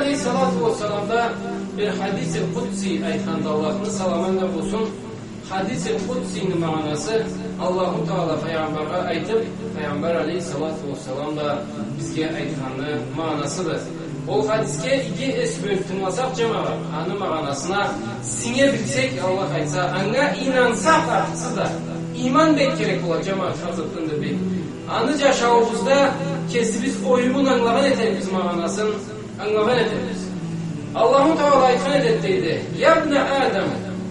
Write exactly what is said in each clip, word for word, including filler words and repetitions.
Aleyhissalatu vesselam'da bir hadis-i kutsi aytganda Allah'ın salamında olsun. Hadis-i kutsi'nin manası Allahu Teala Peygamber'e aytıp, Peygamber Aleyhissalatu vesselam da bizge aytganı manasıdır. O hadiske iki es bölüp tınlasak cemaat, anı manasına sine bilsek Allah aytsa, anga inansak artısı da iman bek gerek olur cemaat hazırlığında bir. Anı yaşağımızda kesimiz oyumun anlagan eteriz manasını, anlagan eteriz. Allahu Teala aytgan edetteydi. Yabne Adam,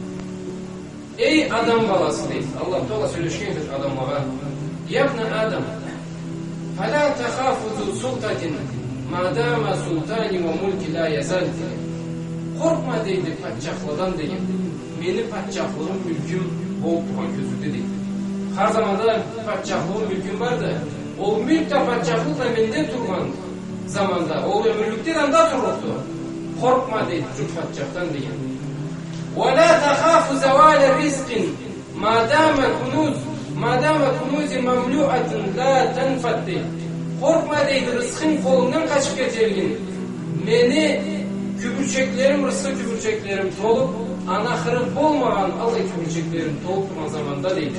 ey adam balası deydi. Allah Teala söyleşkendir adamlara. Yabne Adam, فَلَا تَخَافُذُ سُلْطَةٍ مَادَامَ سُلْطَانِ وَمُلْكِ لَا يَزَلْ deydi. Korkma deydi patçaklıdan deydi. Meni patçaklığım, mülküm bol tuğan közüdü deydi. Her zamanda patçaklığım, mülküm vardı. O mülk de patçaklık da mende turgan zamanda. O ömürlükten anda tururdu. Korkma deydi şu patçaktan deydi. وَلَا تَخَافُ زَوَالَ رِزْقٍ مَادَامَ كُنُوزٍ مَادَامَ كُنُوزٍ مَمْلُعَةٍ لَا تَنْفَدْ deydi. Korkma deydi rızkın kolundan kaçıp getirgin. Meni kübürçeklerim, rızkı kübürçeklerim tolup, anahırı olmayan Allah kübürçeklerim tolup durma zamanda deydi.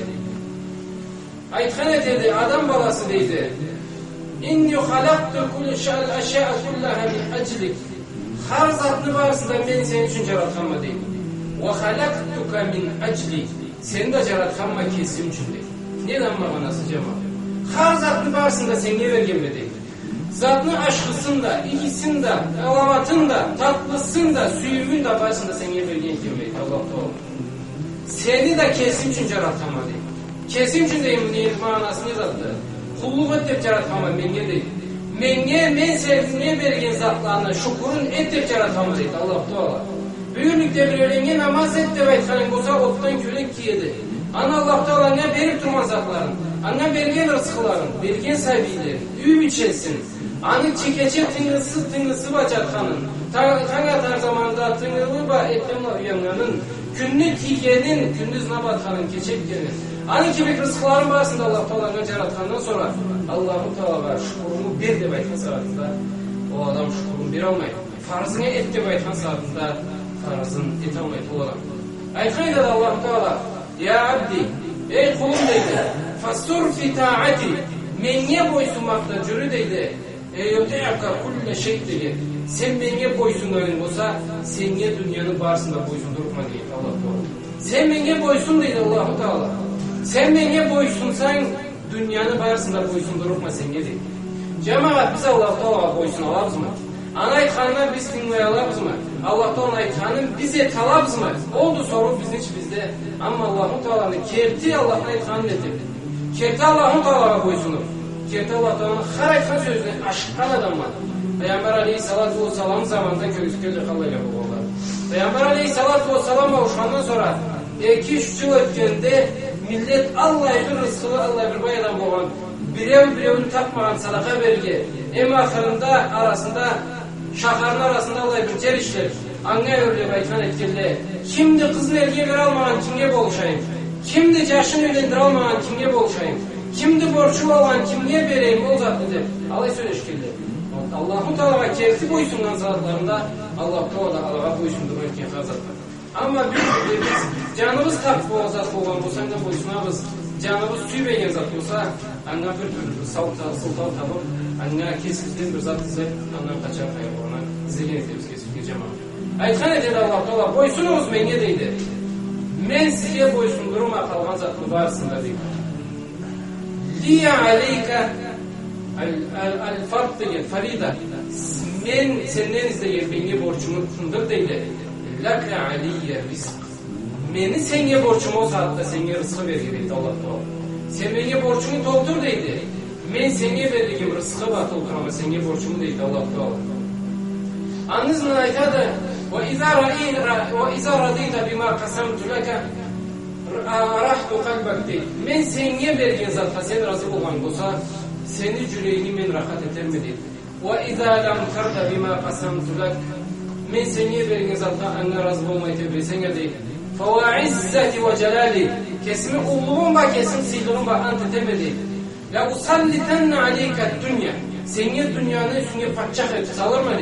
Aytgan etedi, adam balası deydi. İnni halaktu kulli şa'l aşa'a kullaha min aclik. Har zatını varsında men senin için yaratkanma deydi. Ve halaktuka min aclik. Seni de yaratkanma kesim için deydi. Neden manası cemaat? Har zatını varsında seni vergen mi deydi. Zatını aşkısında, ikisinde, alamatında, tatlısında, suyumun varsında seni vergen kim deydi. Allah Teala. Seni de kesim için yaratkanma deydi. Kesim için deyim neydi manasını yazdı. Kulluk etip yaratkanma menge deydi. Menge men sevdiğine vergen zatlarına şukurun etip yaratkanma deydi. Allah Teala. Büyürlükte bir öğrenge namaz et de baytkanın olsa ottan kürek giyedi. Ana Allah Teala ne verip durman zatların. Anne vergen rızkıların, vergen sahibileri, üyüm içesin. Anı çekeçe tıngısı tıngısı bacatkanın. Tanga tar zamanda tıngılı ba etlemla uyanganın. Künnü tigenin, kündüz nabatkanın, keçepkenin. Anı kibik rızkıların başında Allah Teala'nın yaratkandan sonra Allah-u Teala şukurumu bir de baytkan saatinde o adam şukurumu bir almayı. Farzını et de baytkan saatinde farzın et almayı o adam. Aytkan edildi Allah-u Teala. Ya abdi, ey kulum deydi. Fasur fi ta'ati. Menge boysunmakta cürü deydi. Eyyoteyaka kulle şey deydi. Sen menge boysunların olsa senye dünyanın barsında boysundurma deydi Allah Teala. Sen menge boysun deydi Allah-u Teala. Sen menge boysunsan dünyanın barsında boysundurma senge deydi. Cemaat biz Allah-u Teala boysun alabız mı? Ana aytkanına biz dinleye alabız mı? Allah Teala aytkanın bize talabız mı? Oldu soru bizim hiç bizde. Ama Allah-u Teala'nın kerti Allah'ın aytkanını etirdi. Kerti Allah'u Teala'ya boysunur. Kerti Allah-u Teala'nın her aytkan sözüne aşıkkan adam var. Peygamber Aleyhissalatu vesselam zamanında köyüzköyde kalıyla bu oldu. Peygamber Aleyhissalatu vesselam'a uşandan sonra iki üç yıl ötkende millet Allah'ı rızkılı Allah'ı bir bayadan boğan birev birevini tapmayan sadaka vergi em ahırında arasında şaharın arasında Allah'ı bir ter işler anne öyle baytan etkili kimdi kızın erkeğe ver almayan kimge boluşayım kimdi yaşın evlendir almayan kimge boluşayım kimdi borçlu olan kimge vereyim o zat dedi Allah söyleşkildi Allah-u Teala kerti boysundan zatlarında Allah-u Teala Allah'a boysundur erkeğe zatlar. Ama bir biz canımız takip o zat olan olsan da boysunabız. Canımız tüy beyen zat olsa anna bir salta sultan tabıp anna kesizden bir zat izlep anna kaçar hayvana izlegen etimiz kesilge cemaat. Aytkan edildi Allah Teala boysunumuz menge deydi. Men size boysundurma kalgan zatlı varsında deydi. Liya aleyka al fark deyil farida. Men senden izlegen benge borcumu kındır deydi. Laka aliyye rizk. Meni senge borçum o saatte senge rızkı vergi deydi Allah Teala. Sen menge borçumu doldur deydi. Men senge verdiğim rızkı batıldır ama senge borçumu deydi Allah Teala. Anınızın aytadı. Ve izâ radîte bimâ kasamtu laka arahtu kalbak deydi. Men senge verdiğin zatta sen razı olan olsa seni cüreyini men rahat eter mi deydi. Ve izâ lam tarda bimâ kasamtu laka men seni vergen zatta anna razı olmayı tebrisen geldi. Fa izzati ve celali kesimi ulluğun ba kesim silduğun ba ante temedi. La usallitanna aleyka dünya. Seni dünyanın üstüne patçak et salır mı deydi.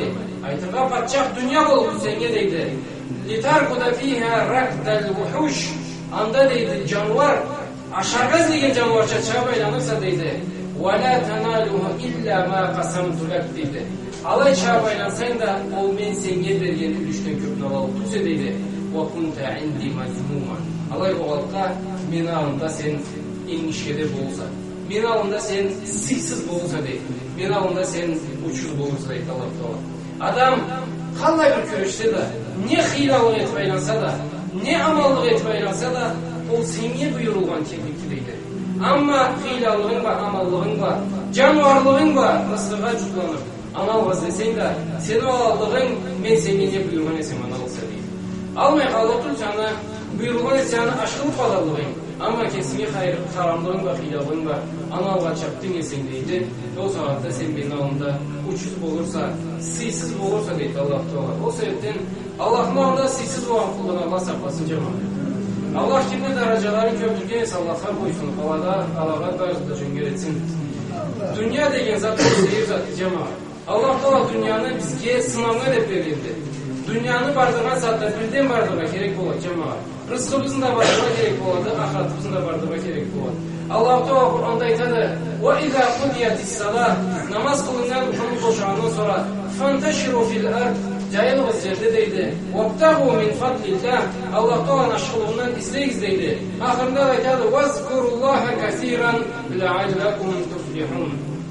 Aytırga patçak dünya bolup senge deydi. Litarkuda fiha rakdal vuhuş. Anda deydi canvar aşargaz degen canvarça çağa baylanırsa deydi. وَلَا تَنَالُهُ إِلَّا مَا قَسَمْتُ لَكْ deydi. Alay çağa baylansan da o men senge bergen ülüşten köpüne alıp tutsa deydi. وَكُنْتَ عِنْدِ مَزْمُومًا Alay boğaltta men alında sen inişkede bolsa. Men alında sen siksiz bolsa deydi. Men alında sen uçuz bolsa deydi Allah-u Adam kalay bir körüşte de ne hilalık etmeylansa da ne amallık etmeylansa da o senge buyurulgan keklikti deydi. Ama hilalığın var, amallığın var, canvarlığın var, rızkıga cütlanır. Amal vaz desen de senin o aldığın men senge ne buyurgan esen bana olsa deydi. Almay kalıptır sana buyurgan esen aşkılık badallığın. Ama kesini hayır, haramlığın var, hilalığın var. Analga çaptın esen deydi. O saatte sen benim alında uçsuz olursa, siksiz olursa deydi Allah Teala. O sebepten Allah'ın alında siksiz olan kuldan Allah saklasın cemaat. Allah kimde dereceleri köpürgen ise Allah'a koysun. Havada, Allah'a tarzıda cünger etsin. Dünya degen zat o seyir zatı cemaat. Allah Teala dünyanı bizge sınavına edip verildi. Dünyanı bardığına zaten birden bardığına gerek olacak cemaat. Rızkımızın da bardığına gerek oladı, ahiretimizin de bardığına gerek oladı. Allah Teala Kur'an'da itadı. وَاِذَا قُدِيَتِ السَّلَاةِ Namaz kılından konu boşağından sonra فَانْتَشِرُوا فِي الْأَرْضِ Cayılığız yerde deydi. وَابْتَغُوا مِنْ فَضْلِ اللّٰهِ Allah Teala'nın aşkılığından izleyiz deydi. Ahırında da itadı. وَاذْكُرُوا اللّٰهَ كَثِيرًا لَعَلَّكُمْ تُفْلِحُونَ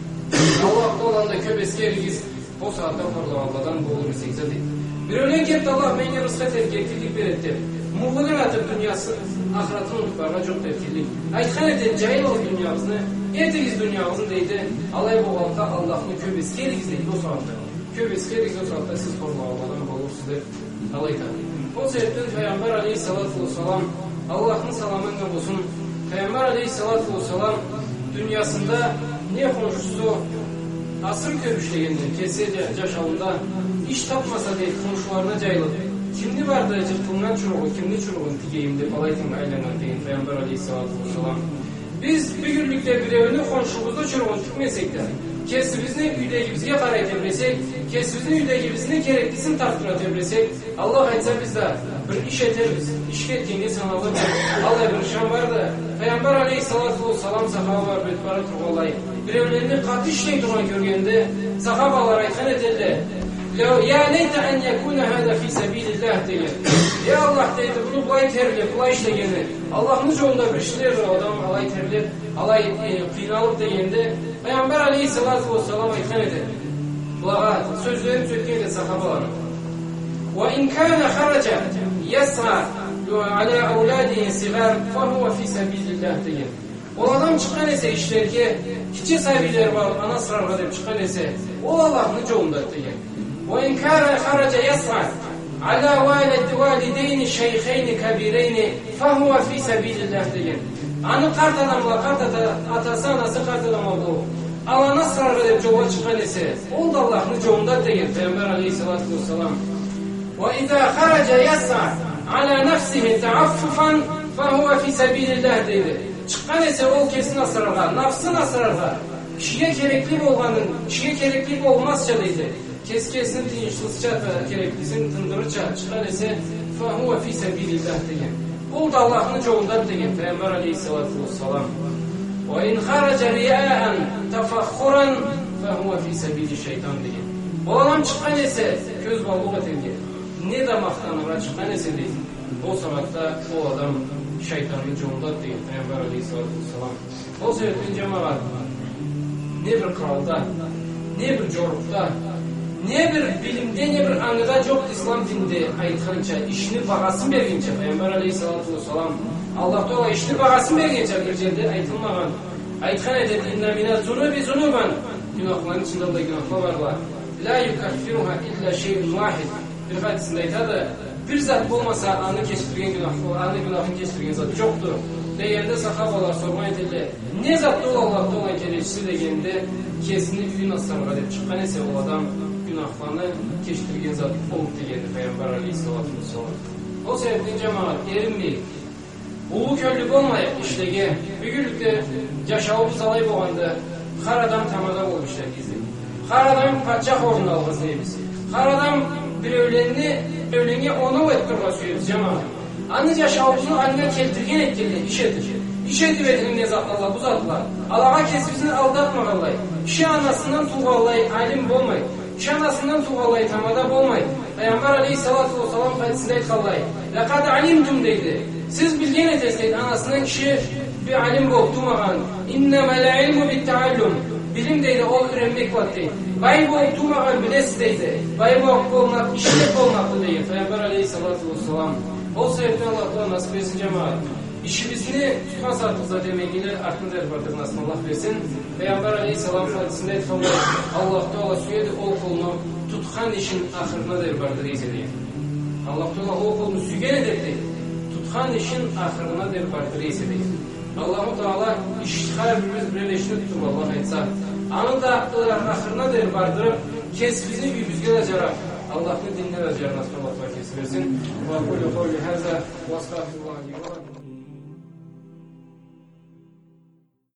Allah Teala'nın da köpeski erigiz. O saatte korla Allah'dan boğulur iseyse deydi. Bir öyle ki Allah beni rızkat erkeklik bir etti. Muğlugun atıp dünyası ahiretini unutlarına çok tepkilik. Aytkan edin cahil dünyamızını, ertegiz dünyamızın deydi. Alay bu halka Allah'ını köpeski erigiz deydi o saatte. Köpeski erigiz o saatte siz korla Allah'dan boğulur size alayta. O sebepten Peygamber aleyhissalatu vesselam Allah'ın salamına olsun. Peygamber aleyhissalatu vesselam dünyasında ne konuşusu asır körüşleyendir. Kesece yaşamında iş tapmasa deyip konuşularına cayılır. Kimdi vardı cırtılından çuruğu, kimdi çuruğun tigeyimdi falaytın aylanan deyin Peygamber aleyhissalatu vesselam. Biz bir günlükte bir evini konuşumuzda çuruğun tutmayasak da kesibizini üydegimizge karaya tebresek, kesibizini üydegimizini gereklisini tartına tebresek, Allah aytsa biz de bir iş eteriz, iş ettiğini sanalım. Allah bir şan vardı. Peygamber aleyhissalatu vesselam sahaba var, betbara turğalayı. Bir evlerini katı işleyin duran görgende sahabalar aytkan ederdi. Ya leyte en yekune hâda fî sebîlillâh diye. Ya Allah deydi bunu bulay terli, bulay işlegeni. Allah'ın yolunda bir işler adam alay terli, alay e, kıynalık degende. Peygamber aleyhissalatu vesselam aytkan eder. Bulağa sözlerini söyleyken de sahabalar. Ve in kâne haraca yes'a ala evlâdihi sigar fehuve fî sebîlillâh diye. O adam çıkan ise işlerge, kiçik sahibiler var, ana sırarga deyip çıkan ise, o Allah'ın yolunda diye. وإن كان خرج يسعى على والد والدين شيخين كبيرين فهو في سبيل الله diyen. Anı kart adamla kart atası anası kart adam oldu. Allah nasıl edip yola çıkan ise o da Allah'ın yolunda diyen Peygamber aleyhissalatu vesselam. وإذا خرج يسعى على نفسه تعففا فهو في سبيل الله dedi. Çıkan ise o kesin asrarga, nafsın asrarga. Kişiye gerekli olmanın, kişiye gerekli olmazsa dedi. Keskesini tinçlısça gereklisini tındırıca çıkan ise فَهُوَ فِي سَبِيلِ اللّٰهِ diyen. O da Allah'ın yolunda diyen Peygamber aleyhissalatu vesselam. وَاِنْ خَرَجَ رِيَاءً تَفَخُّرًا فَهُوَ فِي سَبِيلِ şeytan diyen. O adam çıkan ise göz balığı etilge. Ne damaktanıra çıkan ise değil. O saatte o adam şeytanın yolunda diyen Peygamber aleyhissalatu vesselam. O sebepten cemaat ne bir kralda, ne bir corukta, ne bir bilimde, ne bir anıda yok İslam dinde aytkanca, işini bağasın bergince, Peygamber aleyhissalatu vesselam, Allah Teala işini bağasın bergince bir celde aytılmagan, aytkan edildi, inna minel zunubi zunuban, günahların içinde de günahlar varlar, la yukaffiruha illa şeyun vahid, bir hadisinde aytadı, bir zat olmasa anı geçirgen günahlar, anı günahını geçirgen zat yoktur. Deyende sahabalar sorma edildi. Ne zat dolu Allah'ta olan kereçisi degeninde kesinlikle gün aslanlar edip çıkan ise o adam günahlarını geçirgen zat olup degendi Peygamber aleyhissalatu vesselam. O sebeple cemaat erinmeyip, ulu köllük olmayıp işlege, bir günlükte yaşavımız alayıp oğanda, har adam tamada olmuşlar gizli. Har adam patçak oğrunda algız neyimiz. Her adam bir öğleni, öğleni onu ettirga söylüyoruz cemaat. Anlıca şavuzunu haline keltirgen etkili, iş edir. İş ediverin ne zatlarla, bu zatlar. Allah'a kesbisini aldatma vallahi. İşi anasından tuğallayı alim olmay. İşi anasından tuğallayı tamada olmay. Peygamber aleyhissalatu vesselam hadisinde kallayı. Lekad alimtum deydi. Siz bilgen eteseydi anasından kişi bir alim bol tuğmağın. İnnemel ilmu bit taallum. Bilim deydi, o öğrenmek vakti. Bay bu tuğmağın bilesi deydi. Bay bu olmak, işlet olmaklı deydi. Peygamber aleyhissalatu vesselam. O sebepten Allah'tan nasip etsin cemaat. İşimizini tutkan saatımıza demegiyle aklında erbardır nasıl Allah versin. Peygamber aleyhisselam hadisinde etkalı Allah Teala süyedi o kolunu tutkan işin ahırına da erbardır izlediği. Allah Teala o kolunu sügen edildi. Tutkan işin ahırına da erbardır izlediği. Allah-u Teala iştihar birimiz birleşini tutup Allah etse. Anı da ahırına da erbardır. Kesbizini bir büzgül acarak. Allah'ın dinler acar nasıl Allah kesversin. Ve kulü kavli haza ve estağfirullah.